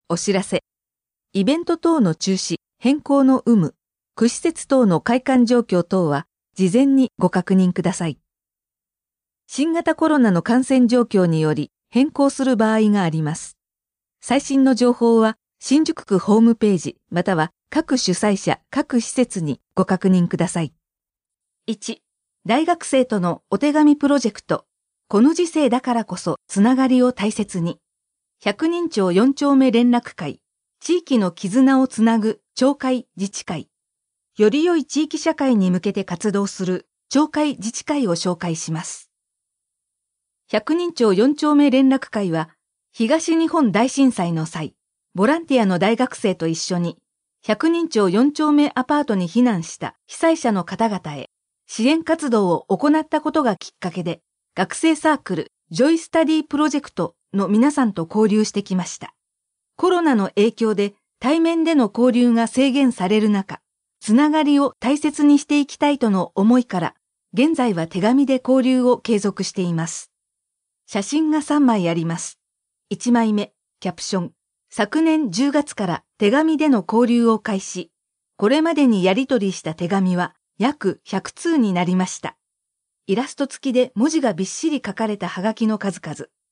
お知らせ。イベント等の中止、変更の有無、区施設等の開館状況等は、事前にご確認ください。新型コロナの感染状況により変更する場合があります。最新の情報は、新宿区ホームページ、または各主催者、各施設にご確認ください。1、大学生とのお手紙プロジェクト。この時世だからこそつながりを大切に。百人町4丁目連絡会。地域の絆をつなぐ町会自治会。より良い地域社会に向けて活動する町会自治会を紹介します。百人町4丁目連絡会は、東日本大震災の際、ボランティアの大学生と一緒に、百人町4丁目アパートに避難した被災者の方々へ、支援活動を行ったことがきっかけで、学生サークル、ジョイスタディプロジェクトの皆さんと交流してきました。コロナの影響で対面での交流が制限される中、つながりを大切にしていきたいとの思いから、現在は手紙で交流を継続しています。写真が3枚あります。1枚目、キャプション。昨年10月から手紙での交流を開始。これまでにやり取りした手紙は約100通になりました。イラスト付きで文字がびっしり書かれたハガキの数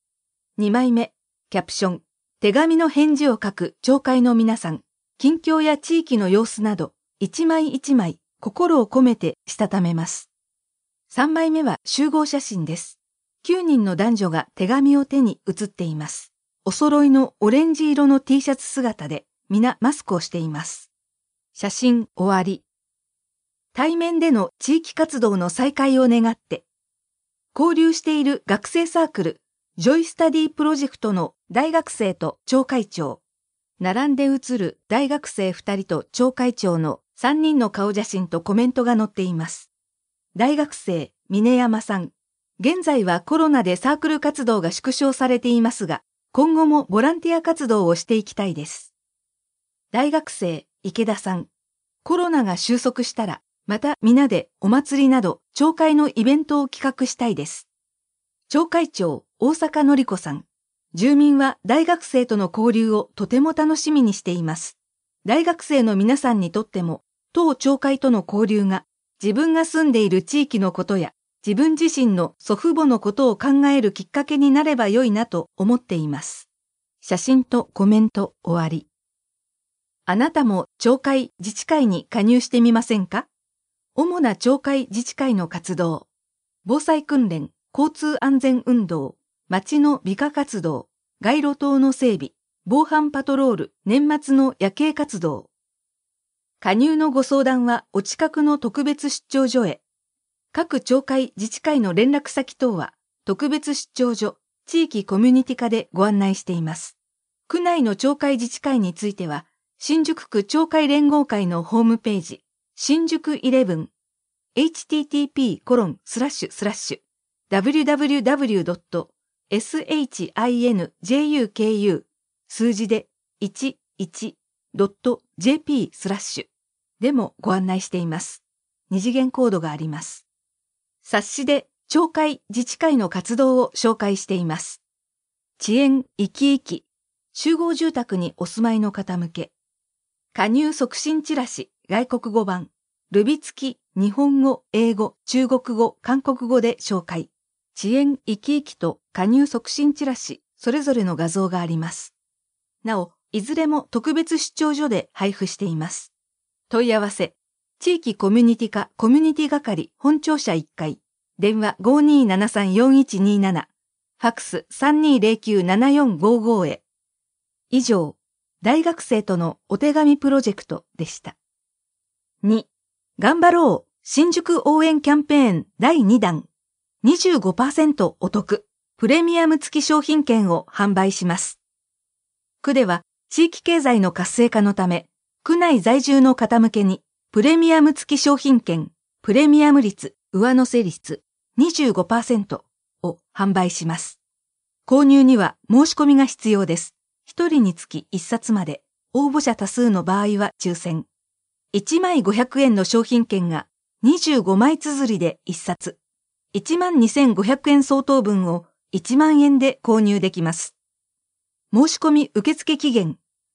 々。2枚目、キャプション。手紙の返事を書く町会の皆さん、近況や地域の様子など、一枚一枚心を込めてしたためます。3枚目は集合写真です。9人の男女が手紙を手に写っています。お揃いのオレンジ色の T シャツ姿で皆マスクをしています。写真終わり。対面での地域活動の再開を願って、交流している学生サークル、ジョイスタディプロジェクトの大学生と町会長、並んで写る大学生2人と町会長の3人の顔写真とコメントが載っています。大学生、峰山さん。現在はコロナでサークル活動が縮小されていますが、今後もボランティア活動をしていきたいです。大学生、池田さん。コロナが収束したら、また皆でお祭りなど町会のイベントを企画したいです。町会長、大阪のり子さん。住民は大学生との交流をとても楽しみにしています。大学生の皆さんにとっても、当町会との交流が自分が住んでいる地域のことや自分自身の祖父母のことを考えるきっかけになれば良いなと思っています。写真とコメント終わり。あなたも町会自治会に加入してみませんか？主な町会自治会の活動。防災訓練、交通安全運動、町の美化活動、街路灯の整備、防犯パトロール、年末の夜景活動。加入のご相談はお近くの特別出張所へ。各町会自治会の連絡先等は特別出張所、地域コミュニティ課でご案内しています。区内の町会自治会については、新宿区町会連合会のホームページ、新宿11 http://www.shinjuku 数字で 11.jp/ でもご案内しています。二次元コードがあります。冊子で町会自治会の活動を紹介しています。遅延生き生き、集合住宅にお住まいの方向け。加入促進チラシ、外国語版、ルビ付き、日本語、英語、中国語、韓国語で紹介。遅延生き生きと加入促進チラシ、それぞれの画像があります。なお、いずれも特別出張所で配布しています。問い合わせ、地域コミュニティ課コミュニティ係本庁舎1階、電話 5273-4127、ファックス 3209-7455 へ。以上、大学生とのお手紙プロジェクトでした。2、頑張ろう新宿応援キャンペーン第2弾、25% お得、プレミアム付き商品券を販売します。区では地域経済の活性化のため、区内在住の方向けに、プレミアム付き商品券、プレミアム率、上乗せ率 25% を販売します。購入には申し込みが必要です。1人につき1冊まで、応募者多数の場合は抽選。1枚500円の商品券が25枚綴りで1冊。12,500円相当分を1万円で購入できます。申し込み受付期限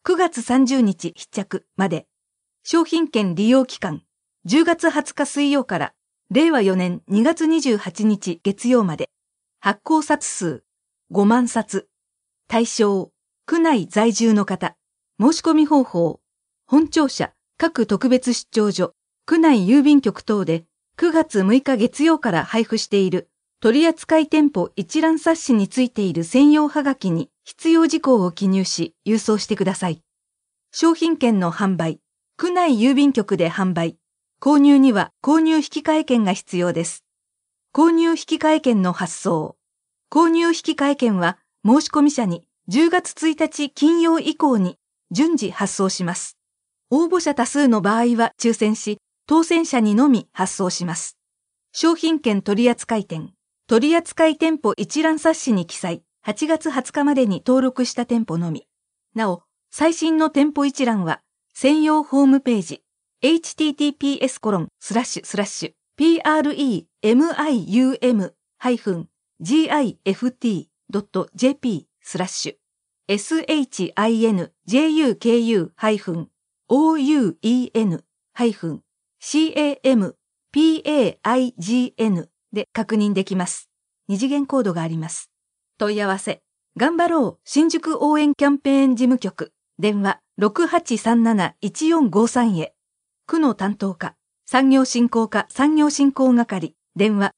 9月30日必着まで。商品券利用期間、10月20日水曜から令和4年2月28日月曜まで。発行冊数、5万冊。対象、区内在住の方。申し込み方法、本庁舎、各特別出張所、区内郵便局等で9月6日月曜から配布している取扱店舗一覧冊子についている専用はがきに必要事項を記入し郵送してください。商品券の販売、区内郵便局で販売。購入には購入引換券が必要です。購入引換券の発送。購入引換券は申込者に10月1日金曜以降に順次発送します。応募者多数の場合は抽選し、当選者にのみ発送します。商品券取扱店、取扱店舗一覧冊子に記載、8月20日までに登録した店舗のみ。なお、最新の店舗一覧は、専用ホームページ、https://pirum-gift.jp/sin-campagn で確認できます。二次元コードがあります。問い合わせ、頑張ろう新宿応援キャンペーン事務局、電話 6837-1453 へ。区の担当課、産業振興課産業振興係、電話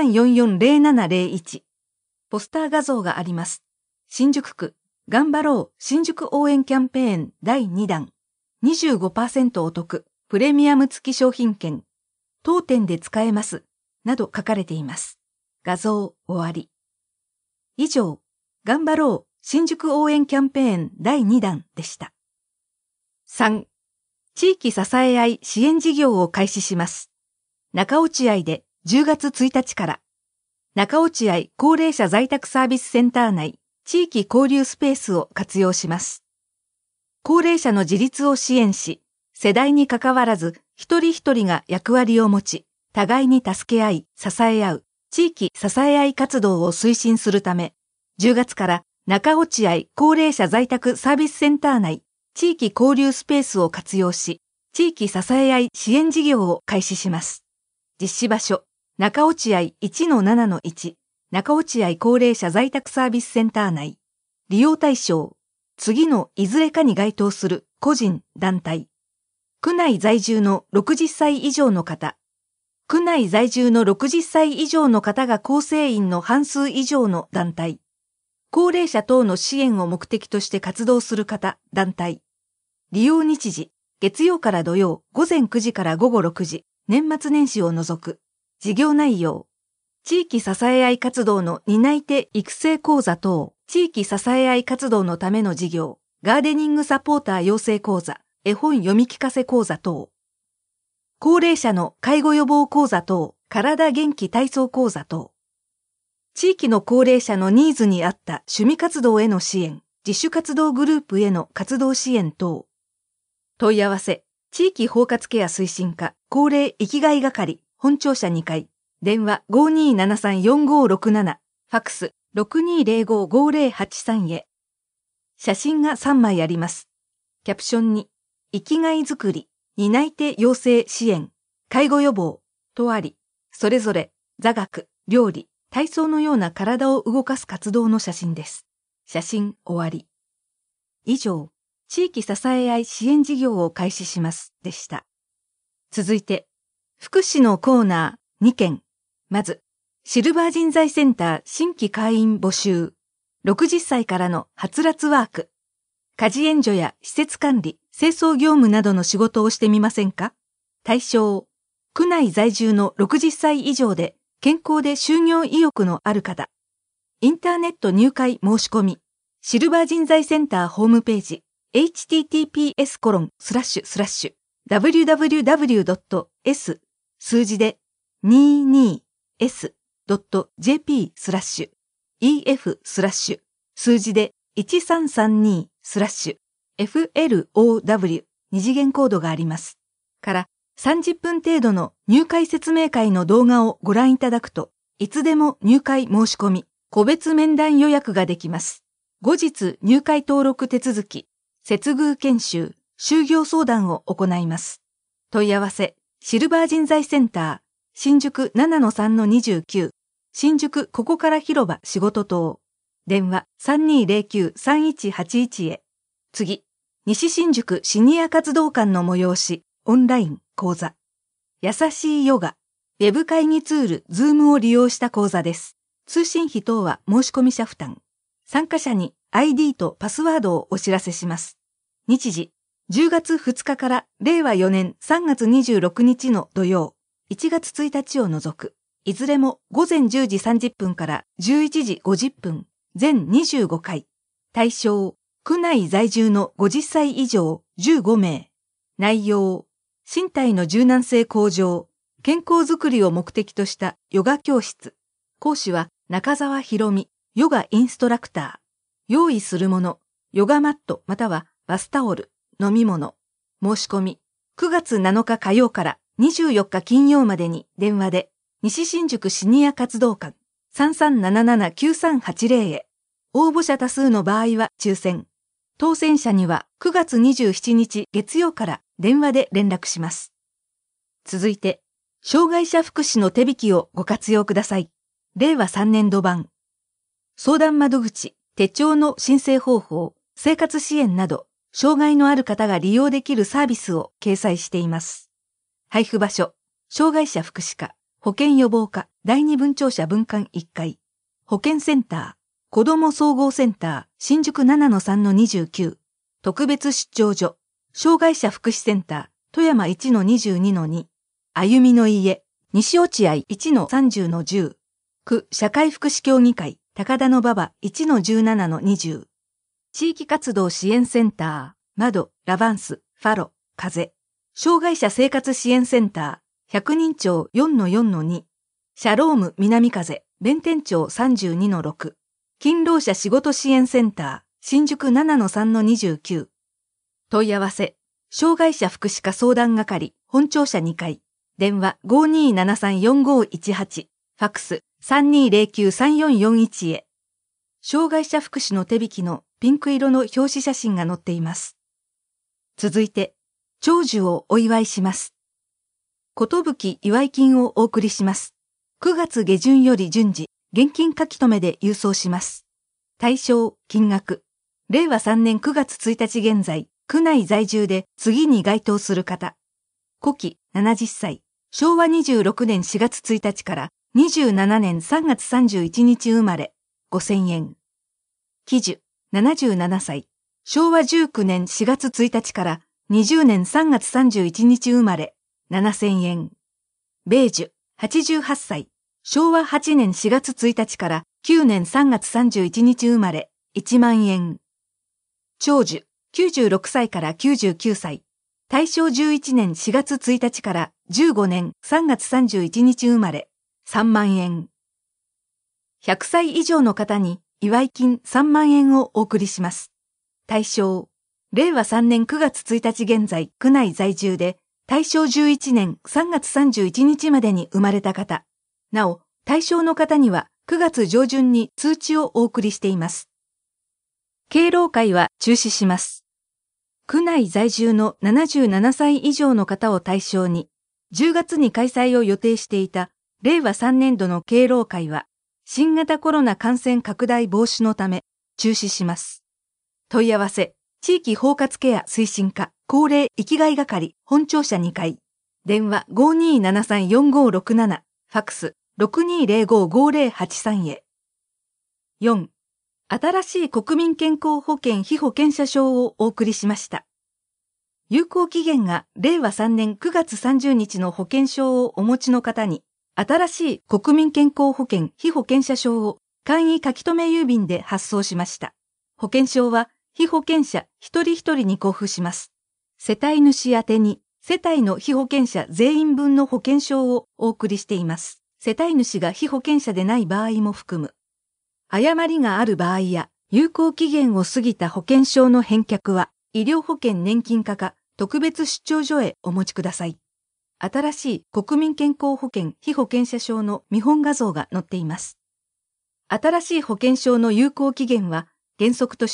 3344-0701。ポスター画像があります。新宿区、頑張ろう新宿応援キャンペーン第2弾。25% お得、プレミアム付き商品券。当店で使えます。など書かれています。画像終わり。以上、頑張ろう新宿応援キャンペーン第2弾でした。3、地域支え合い支援事業を開始します。中落合で10月1日から、中落合高齢者在宅サービスセンター内地域交流スペースを活用します。高齢者の自立を支援し、世代に関わらず一人一人が役割を持ち、互いに助け合い、支え合う地域支え合い活動を推進するため、10月から中落合高齢者在宅サービスセンター内地域交流スペースを活用し、地域支え合い支援事業を開始します。実施場所、中落合 1-7-1、中落合高齢者在宅サービスセンター内。利用対象、次のいずれかに該当する個人、団体。区内在住の60歳以上の方。区内在住の60歳以上の方が構成員の半数以上の団体。高齢者等の支援を目的として活動する方、団体。利用日時、月曜から土曜午前9時から午後6時、年末年始を除く。事業内容。地域支え合い活動の担い手育成講座等、地域支え合い活動のための事業、ガーデニングサポーター養成講座、絵本読み聞かせ講座等。高齢者の介護予防講座等、体元気体操講座等。地域の高齢者のニーズに合った趣味活動への支援、自主活動グループへの活動支援等。問い合わせ、地域包括ケア推進課、高齢生きがい係、本庁舎2階、電話 5273-4567、ファックス 6205-5083 へ。写真が3枚あります。キャプションに、生きがいづくり、担い手養成支援、介護予防、とあり、それぞれ座学、料理、体操のような体を動かす活動の写真です。写真終わり。以上、地域支え合い支援事業を開始しますでした。続いて、福祉のコーナー2件。まず、シルバー人材センター新規会員募集。60歳からのはつらつワーク。家事援助や施設管理、清掃業務などの仕事をしてみませんか？対象、区内在住の60歳以上で健康で就業意欲のある方。インターネット入会申し込み。シルバー人材センターホームページ。https://www.s 数字で 22s.jp/ef/ 数字で 1332/flow 二次元コードがあります。から30分程度の入会説明会の動画をご覧いただくと、いつでも入会申し込み、個別面談予約ができます。後日入会登録手続き、 接遇研修、就業相談を行います。問い合わせ、シルバー人材センター、新宿 7-3-29、新宿ここから広場仕事棟。電話 3209-3181 へ。次、西新宿シニア活動館の催し、オンライン講座。優しいヨガ、ウェブ会議ツール、ズームを利用した講座です。通信費等は申込者負担。参加者に ID とパスワードをお知らせします。日時、10月2日から令和4年3月26日の土曜、1月1日を除く、いずれも午前10時30分から11時50分、全25回。対象、区内在住の50歳以上15名。内容、身体の柔軟性向上、健康づくりを目的としたヨガ教室。講師は中澤博美、ヨガインストラクター。用意するもの、ヨガマットまたはバスタオル、飲み物。申し込み、9月7日火曜から24日金曜までに電話で、西新宿シニア活動館 3377-9380 へ。応募者多数の場合は抽選。当選者には9月27日月曜から電話で連絡します。続いて、障害者福祉の手引きをご活用ください。令和3年度版。相談窓口、手帳の申請方法、生活支援など、障害のある方が利用できるサービスを掲載しています。配布場所、障害者福祉課、保健予防課、第二分庁舎分館1階、保健センター、子ども総合センター、新宿 7-3-29、特別出張所、障害者福祉センター、富山 1-22-2、歩みの家、西落合 1-30-10、区社会福祉協議会、高田馬場 1-17-20、地域活動支援センター、窓、ラバンス、ファロ、風、障害者生活支援センター、百人町 4-4-2、シャローム南風、弁天町 32-6、勤労者仕事支援センター、新宿 7-3-29。問い合わせ、障害者福祉課相談係、本庁舎2階、電話 5273-4518、ファックス 3209-3441 へ。障害者福祉の手引きのピンク色の表紙写真が載っています。続いて、長寿をお祝いします。ことぶき祝い金をお送りします。9月下旬より順次、現金書き留めで郵送します。対象、金額。令和3年9月1日現在、区内在住で次に該当する方。古希70歳、昭和26年4月1日から27年3月31日生まれ、5000円。喜寿77歳、昭和19年4月1日から20年3月31日生まれ、7000円。米寿88歳、昭和8年4月1日から9年3月31日生まれ、1万円。長寿96歳から99歳、大正11年4月1日から15年3月31日生まれ、3万円。100歳以上の方に祝い金3万円をお送りします。対象、令和3年9月1日現在区内在住で、大正11年3月31日までに生まれた方。なお、対象の方には9月上旬に通知をお送りしています。敬老会は中止します。区内在住の77歳以上の方を対象に、10月に開催を予定していた令和3年度の敬老会は、新型コロナ感染拡大防止のため中止します。問い合わせ、地域包括ケア推進課高齢生きがい係本庁舎2階、電話 5273-4567、ファックス 6205-5083 へ。4. 新しい国民健康保険被保険者証をお送りしました。有効期限が令和3年9月30日の保険証をお持ちの方に、新しい国民健康保険被保険者証を簡易書留郵便で発送しました。保険証は被保険者一人一人に交付します。世帯主宛てに世帯の被保険者全員分の保険証をお送りしています。世帯主が被保険者でない場合も含む。誤りがある場合や有効期限を過ぎた保険証の返却は医療保険年金課か特別出張所へお持ちください。新しい国民健康保険被保険者証の見本画像が載っています。新しい保険証の有効期限は原則として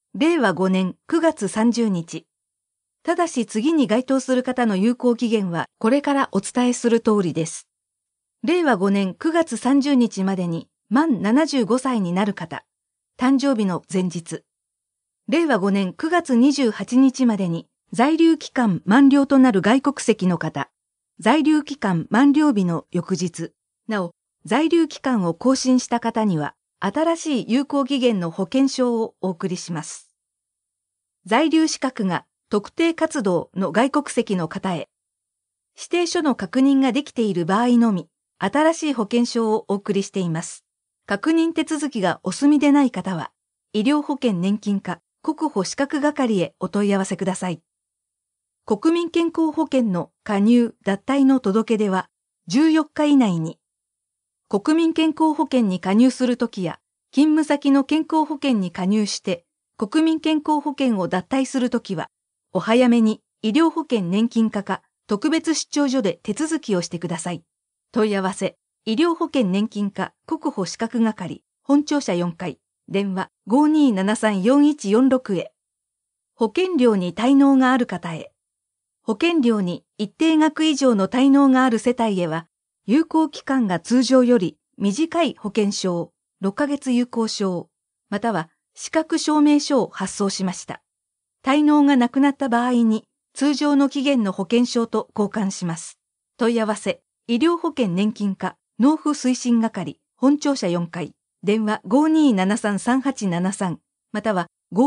令和5年9月30日。ただし次に該当する方の有効期限はこれからお伝えする通りです。令和5年9月30日までに満75歳になる方、誕生日の前日。令和5年9月28日までに在留期間満了となる外国籍の方、在留期間満了日の翌日。なお、在留期間を更新した方には、新しい有効期限の保険証をお送りします。在留資格が特定活動の外国籍の方へ、指定書の確認ができている場合のみ、新しい保険証をお送りしています。確認手続きがお済みでない方は、医療保険年金課国保資格係へお問い合わせください。国民健康保険の加入・脱退の届け出は、14日以内に、国民健康保険に加入するときや、勤務先の健康保険に加入して、国民健康保険を脱退するときは、お早めに医療保険年金課か特別出張所で手続きをしてください。問い合わせ、医療保険年金課国保資格係、本庁舎4階、電話 5273-4146 へ。保険料に滞納がある方へ。保険料に一定額以上の滞納がある世帯へは、有効期間が通常より短い保険証、6ヶ月有効証、または資格証明書を発送しました。滞納がなくなった場合に通常の期限の保険証と交換します。問い合わせ、医療保険年金課納付推進係、本庁舎4階、電話 5273-3873 または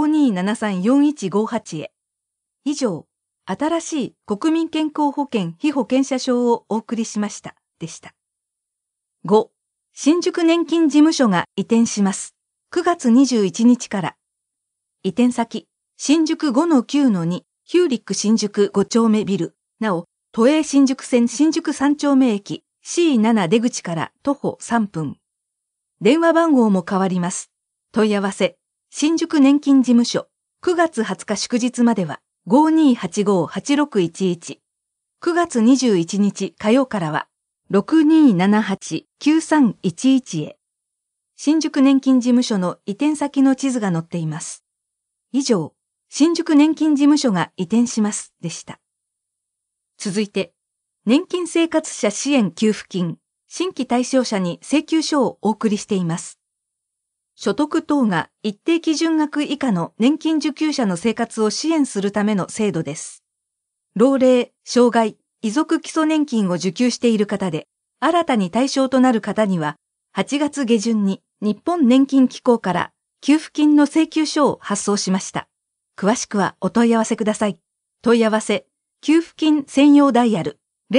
5273-4158 へ。以上、新しい国民健康保険被保険者証をお送りしました。でした。5. 新宿年金事務所が移転します。9月21日から。移転先、新宿 5-9-2 ヒューリック新宿5丁目ビル。なお、都営新宿線新宿3丁目駅 C7 出口から徒歩3分。電話番号も変わります。問い合わせ、新宿年金事務所、9月20日祝日までは 5285-8611。9月21日火曜からは、6278-9311 へ。新宿年金事務所の移転先の地図が載っています。以上、新宿年金事務所が移転しますでした。続いて、年金生活者支援給付金、新規対象者に請求書をお送りしています。所得等が一定基準額以下の年金受給者の生活を支援するための制度です。老齢、障害、遺族基礎年金を受給している方で、新たに対象となる方には、8月下旬に日本年金機構から給付金の請求書を発送しました。詳しくはお問い合わせください。問い合わせ、給付金専用ダイヤル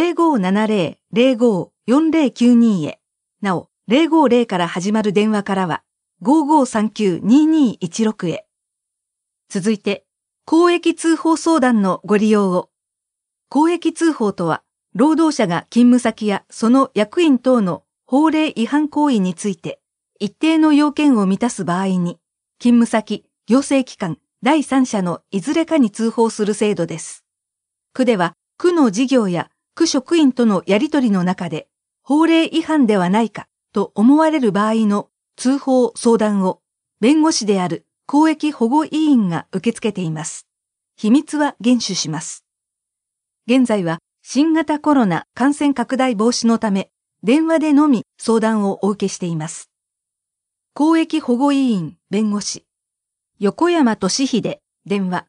0570-05-4092 へ。なお、050から始まる電話からは、5539-2216 へ。続いて、公益通報相談のご利用を。公益通報とは、労働者が勤務先やその役員等の法令違反行為について、一定の要件を満たす場合に、勤務先、行政機関、第三者のいずれかに通報する制度です。区では、区の事業や区職員とのやり取りの中で、法令違反ではないかと思われる場合の通報・相談を、弁護士である公益保護委員が受け付けています。秘密は厳守します。現在は新型コロナ感染拡大防止のため、電話でのみ相談をお受けしています。公益保護委員弁護士、横山俊秀、電話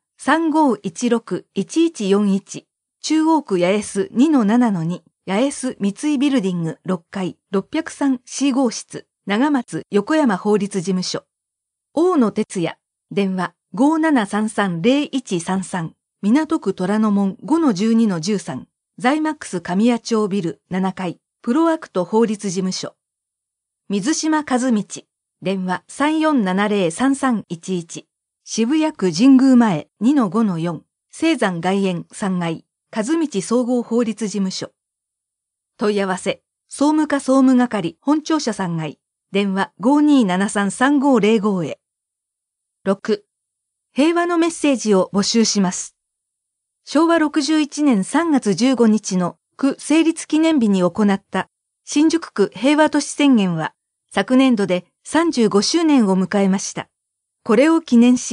3516-1141、中央区八重洲 2-7-2、八重洲三井ビルディング6階 603C 号室、長松横山法律事務所。大野哲也、電話 5733-0133、港区虎ノ門 5-12-13、ザイマックス神谷町ビル7階、プロアクト法律事務所。水島和道、電話 3470-3311、渋谷区神宮前 2-5-4、青山外苑3階、和道総合法律事務所。問い合わせ、総務課総務係本庁舎3階、電話 5273-3505 へ。6. 平和のメッセージを募集します。昭和61年3月15日の区成立記念日に行った新宿区平和都市宣言は昨年度で35周年を迎えました。これを記念し、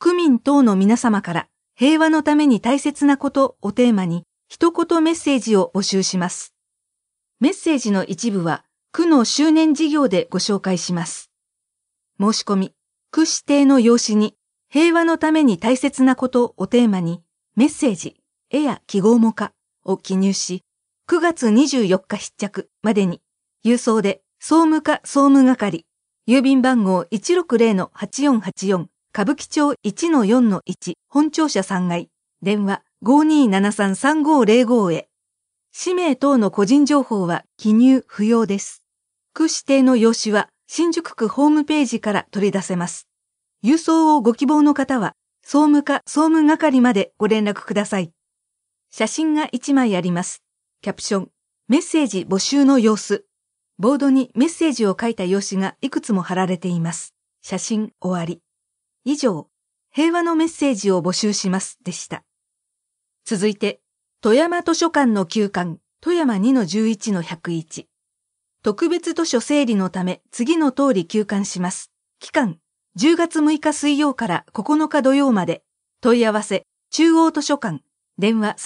区民等の皆様から平和のために大切なことをテーマに一言メッセージを募集します。メッセージの一部は区の周年事業でご紹介します。申し込み、区指定の用紙に平和のために大切なことをテーマにメッセージ、絵や記号模下を記入し、9月24日必着までに郵送で総務課総務係、郵便番号 160-8484 歌舞伎町 1-4-1 本庁舎3階、電話 5273-3505 へ。氏名等の個人情報は記入不要です。区指定の用紙は新宿区ホームページから取り出せます。郵送をご希望の方は総務課総務係までご連絡ください。写真が1枚あります。キャプション、メッセージ募集の様子。ボードにメッセージを書いた用紙がいくつも貼られています。写真終わり。以上、平和のメッセージを募集しますでした。続いて、富山図書館の旧館、富山 2-11-101。特別図書整理のため次の通り休館します。期間、10月6日水曜から9日土曜まで。問い合わせ、中央図書館、電話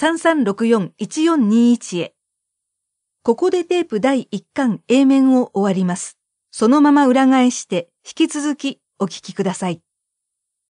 3364-1421 へ。ここでテープ第1巻 A 面を終わります。そのまま裏返して引き続きお聞きください。